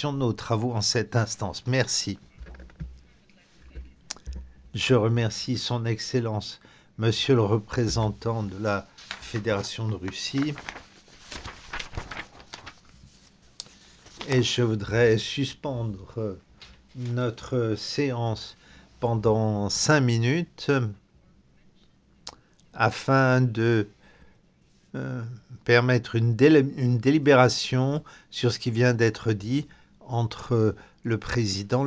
continuation de nos travaux en cette instance. Merci. Je remercie Son Excellence, Monsieur le représentant de la Fédération de Russie. Et je voudrais suspendre notre séance pendant 5 minutes afin de permettre une délibération sur ce qui vient d'être dit entre le président,